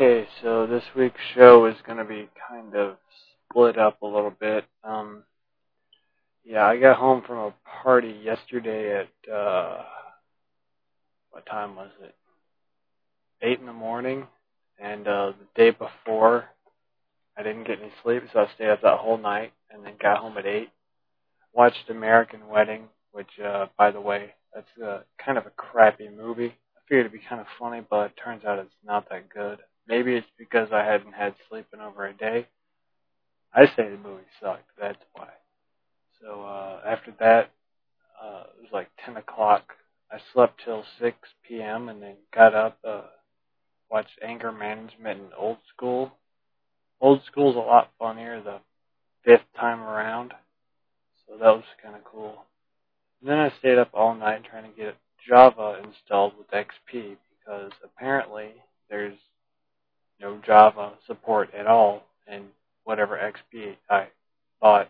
Okay, so this week's show is going to be kind of split up a little bit. Yeah, I got home from a party yesterday at, what time was it? 8 in the morning. And the day before, I didn't get any sleep, so I stayed up that whole night and then got home at 8. Watched American Wedding, which, by the way, that's kind of a crappy movie. I figured it'd be kind of funny, but it turns out it's not that good. Maybe it's because I hadn't had sleep in over a day. I say the movie sucked, that's why. So after that, it was like 10 o'clock. I slept till 6 p.m. and then got up, watched Anger Management and Old School. Old School's a lot funnier the fifth time around, so that was kind of cool. And then I stayed up all night trying to get Java installed with XP because apparently there's no Java support at all in whatever XP I bought.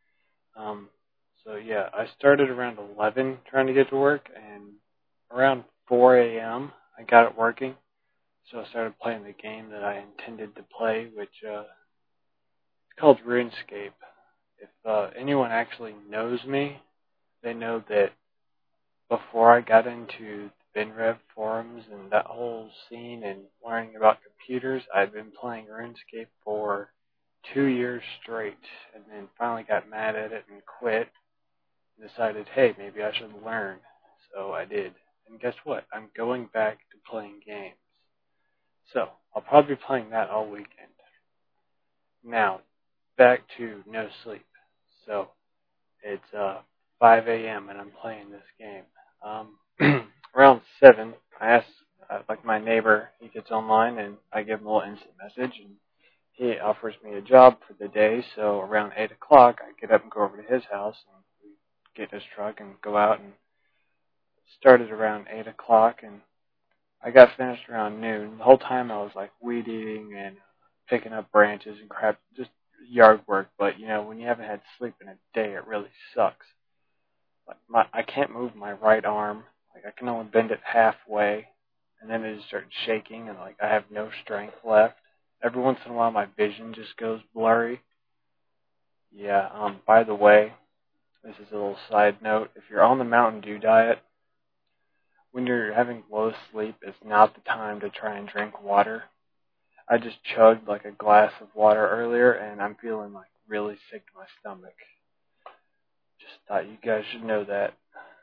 So yeah, I started around 11 trying to get to work, and around 4 a.m. I got it working. So I started playing the game that I intended to play, which it's called RuneScape. If anyone actually knows me, they know that before I got into the BinRev forums and that whole scene and learning about computers, I'd been playing RuneScape for 2 years straight, and then finally got mad at it and quit. And decided, hey, maybe I should learn. So I did. And guess what? I'm going back to playing games. So I'll probably be playing that all weekend. Now, back to no sleep. So it's 5 a.m. and I'm playing this game. Around 7, I asked, like my neighbor, he gets online and I give him a little instant message and he offers me a job for the day. So around 8 o'clock, I get up and go over to his house and we get in his truck and go out, and started around 8 o'clock and I got finished around noon. The whole time I was like weed eating and picking up branches and crap, just yard work. But you know, when you haven't had sleep in a day, it really sucks. Like I can't move my right arm. Like I can only bend it halfway, and then it just started shaking, and like I have no strength left. Every once in a while, my vision just goes blurry. Yeah. By the way, this is a little side note. If you're on the Mountain Dew diet, when you're having low sleep, it's not the time to try and drink water. I just chugged like a glass of water earlier, and I'm feeling like really sick to my stomach. Just thought you guys should know that.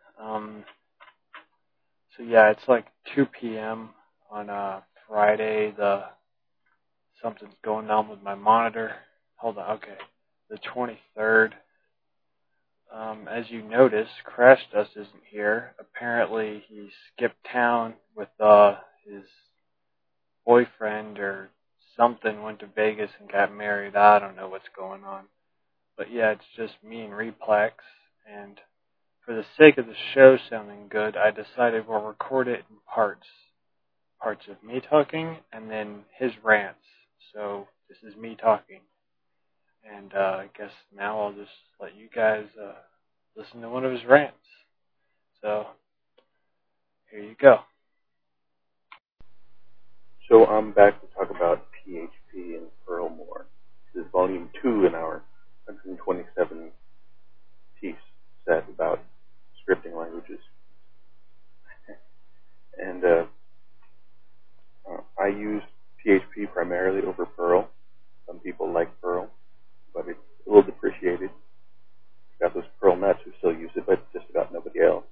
So yeah, it's like 2 p.m. on Friday. Something's going on with my monitor. Hold on, okay. The 23rd. As you notice, Crash Dust isn't here. Apparently, he skipped town with his boyfriend or something, went to Vegas and got married. I don't know what's going on. But yeah, it's just me and Replex. And for the sake of the show sounding good, I decided we'll record it in parts. Parts of me talking and then his rants. So this is me talking. And I guess now I'll just let you guys listen to one of his rants. So here you go. So I'm back to talk about PHP and Perl more. This is volume 2 in our 127 piece set about scripting languages. And I use PHP primarily over Perl. Some people like Perl, but it's a little depreciated. Got those Perl nuts who still use it, but just about nobody else.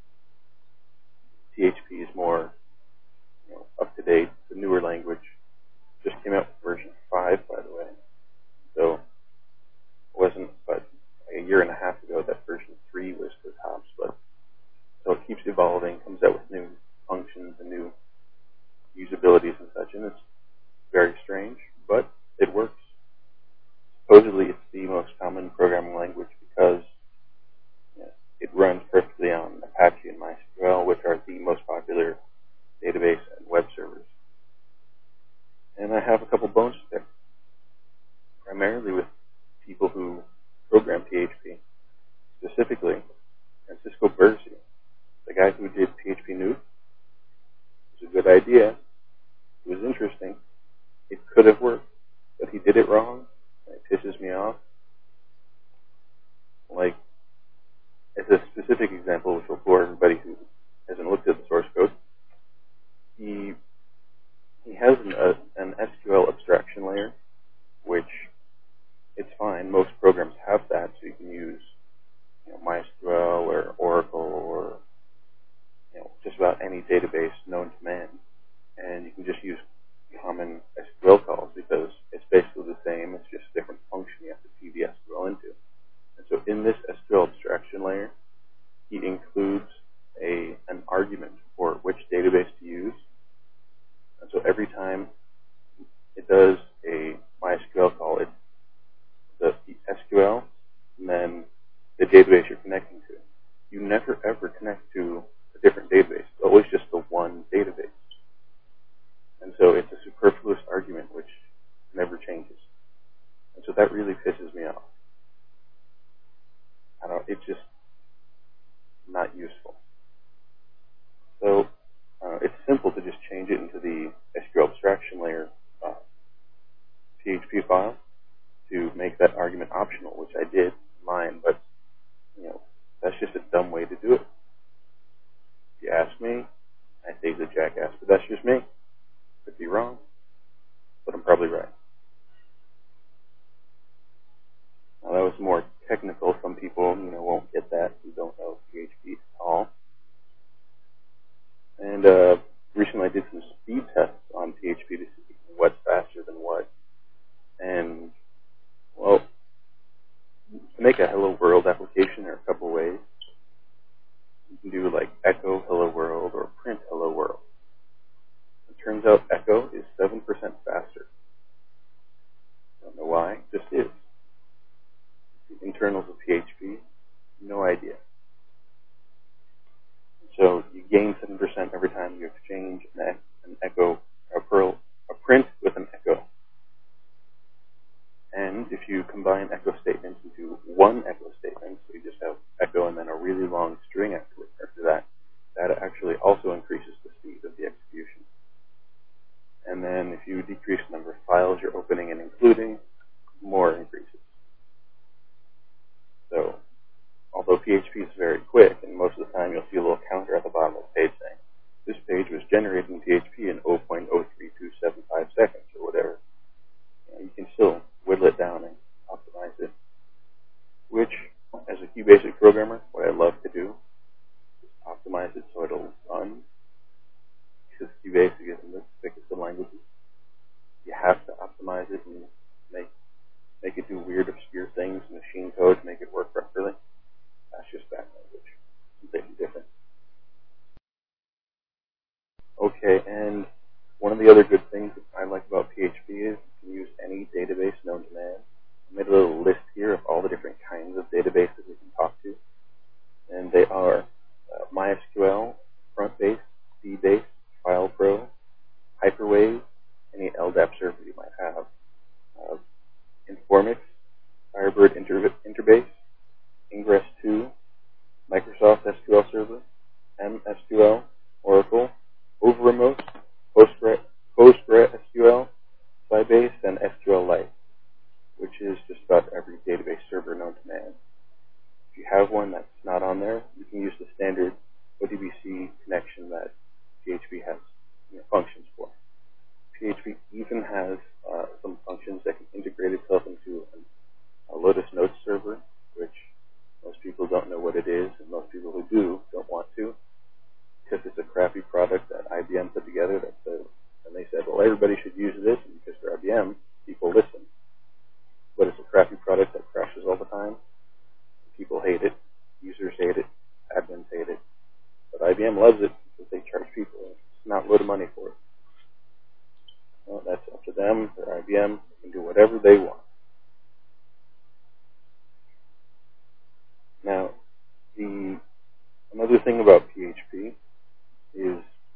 PHP is more up to date. It's a newer language. Just came out with version 5, by the way. So it wasn't but a year and a half ago that version 3 was the tops, but so it keeps evolving, comes out with new functions and new usabilities and such, and it's very strange, but it works. Supposedly it's the most common programming language because it runs perfectly on Apache and MySQL, which are the most popular database and web servers. And I have a couple bones to pick, primarily with people who program PHP, specifically Francisco Berzi, the guy who did PHP Nuke. It was a good idea. It was interesting. for everybody who hasn't looked at the source code, he has an SQL abstraction layer, which it's fine. Most programs have that, so you can use MySQL or Oracle or just about any database known to man, and you can just use common SQL calls because it's basically the same. It's just a different function you have to feed the SQL into. And so in this SQL abstraction layer, he includes an argument for which database to use. And so every time it does a MySQL call, it's the SQL and then the database you're connecting to. You never ever connect to a different database. It's always just the one database. And so it's a superfluous argument which never changes. And so that really pisses me off. It's just not useful. So it's simple to just change it into the SQL abstraction layer PHP file to make that argument optional, which I did in mine, but that's just a dumb way to do it. If you ask me, I say he's a jackass, but that's just me. Could be wrong, but I'm probably right. Now that was more technical. Some people, won't get that who don't know PHP at all. And recently I did some speed tests on PHP to see what's faster than what. And, well, to make a Hello World application, there are a couple ways. You can do like echo Hello World or print Hello World. It turns out echo is 7% faster. I don't know why, it just is. The internals of PHP, no idea. So you gain 7% every time you exchange an echo, a print with an echo. And if you combine echo statements into one echo statement, so you just have echo and then a really long string after that, that actually also increases the speed of the execution. And then if you decrease the number of files you're opening and including, more increases. So, although PHP is very quick, and most of the time you'll see a little counter at the bottom of the page saying, this page was generated in PHP in 0.03275 seconds, or whatever. You can still whittle it down and optimize it, which, as a QBasic programmer, what I love to do is optimize it so it'll run, because QBasic isn't the thickest of languages. You have to optimize it and make it do weird, obscure things in machine code to make it work properly. That's just that language. Completely different. Okay, and one of the other good things that I like about PHP is you can use any database known to man. I made a little list here of all the different kinds of databases we can talk to. And they are MySQL, Frontbase, DBase, FilePro, Hyperwave, any LDAP server you might have, Informix, Firebird Interbase, Ingress 2, Microsoft SQL Server, MSQL, Oracle, Overremote, PostgreSQL, Sybase, and SQLite, which is just about every database server known to man. If you have one that's not on there, you can use the standard ODBC connection that PHP has functions for. PHP even has some functions that can integrate itself into a Lotus Notes server, which most people don't know what it is, and most people who do don't want to, because it's a crappy product that IBM put together that says, and they said, well, everybody should use this, and because they're IBM, people listen. But it's a crappy product that crashes all the time. People hate it. Users hate it. Admins hate it. But IBM loves it because they charge people not a load of money for it. Well, that's up to them. They're IBM. They can do whatever they want. Now, another thing about PHP is,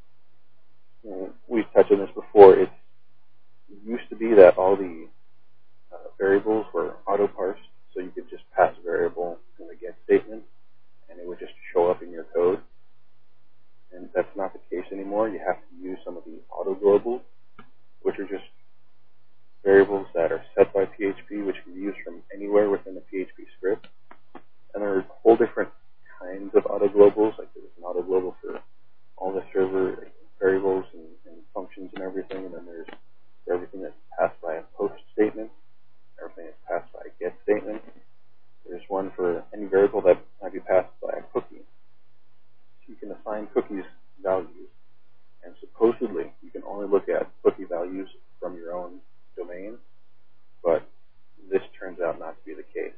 we've touched on this before, it used to be that all the variables were auto-parsed, so you could just pass a variable in the get statement, and it would just show up in your code. And that's not the case anymore. You have to use some of the auto-globals, which are just variables that are set by PHP, which can be used from anywhere within the PHP script. And there are whole different kinds of auto-globals, like there's define cookies values, and supposedly you can only look at cookie values from your own domain, but this turns out not to be the case.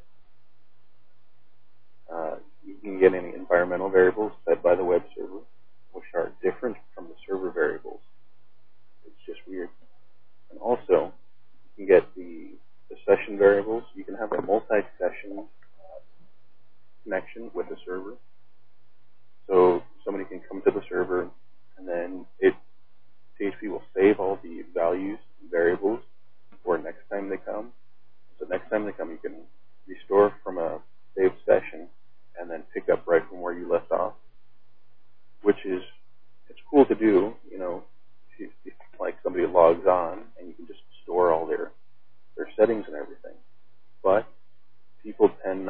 You can get any environmental variables set by the web server, which are different from the server variables. It's just weird. And also, you can get the session variables. You can have a multi-session connection with the server. So somebody can come to the server, and then PHP will save all the values and variables for next time they come. So next time they come, you can restore from a saved session and then pick up right from where you left off, which is, it's cool to do, if like somebody logs on and you can just store all their settings and everything. But people tend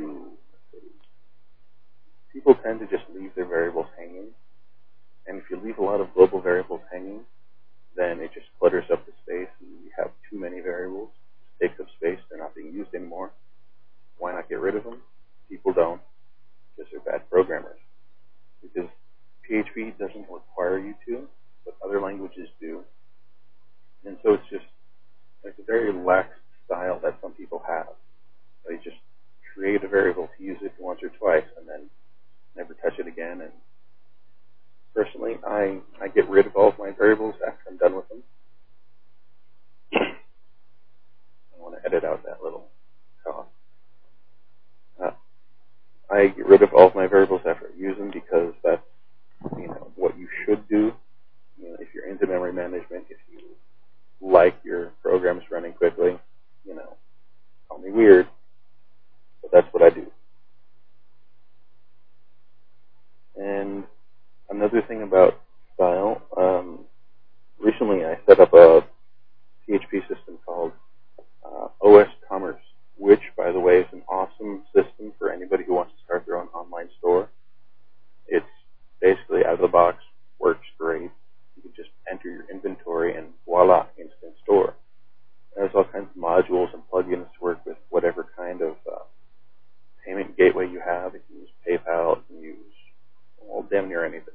to just leave their variables hanging. And if you leave a lot of global variables hanging, then it just clutters up the space and you have too many variables. It takes up space. They're not being used anymore. Why not get rid of them? People don't, because they're bad programmers. Because PHP doesn't require you to, but other languages do. And so it's just like a very lax style that some people have. They just create a variable to use it once or twice and then never touch it again. And personally, I get rid of all of my variables after I'm done with them. I want to edit out that little cough. I get rid of all of my variables after I use them because that's what you should do. If you're into memory management, if you like your programs running quickly, call me weird, but that's what I do. And another thing about style, recently I set up a PHP system called OS Commerce, which, by the way, is an awesome system for anybody who wants to start their own online store. It's basically out of the box, works great. You can just enter your inventory and voila, instant store. There's all kinds of modules and plugins to work with whatever kind of payment gateway you have. You can use PayPal, you can use damn near anything.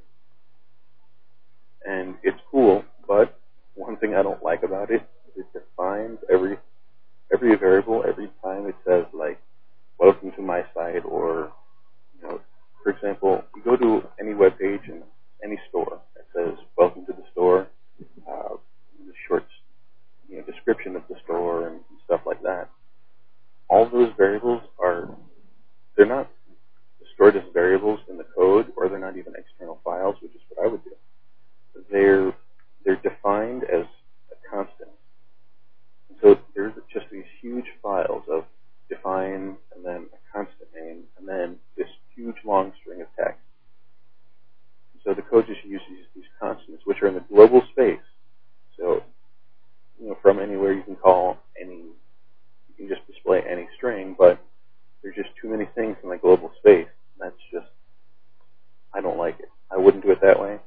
And it's cool, but one thing I don't like about it is it defines every variable every time it says, like, welcome to my site, or, for example, you go to any web page in any store that says, welcome to the store, the short description of the store and stuff like that. All those variables they're not stored as variables in the code, or they're not even external files, which is what I would do. They're defined as a constant. And so there's just these huge files of define, and then a constant name, and then this huge long string of text. And so the code just uses these constants, which are in the global space. So, from anywhere you can you can just display any string, but there's just too many things in the global space. That's just, I don't like it. I wouldn't do it that way.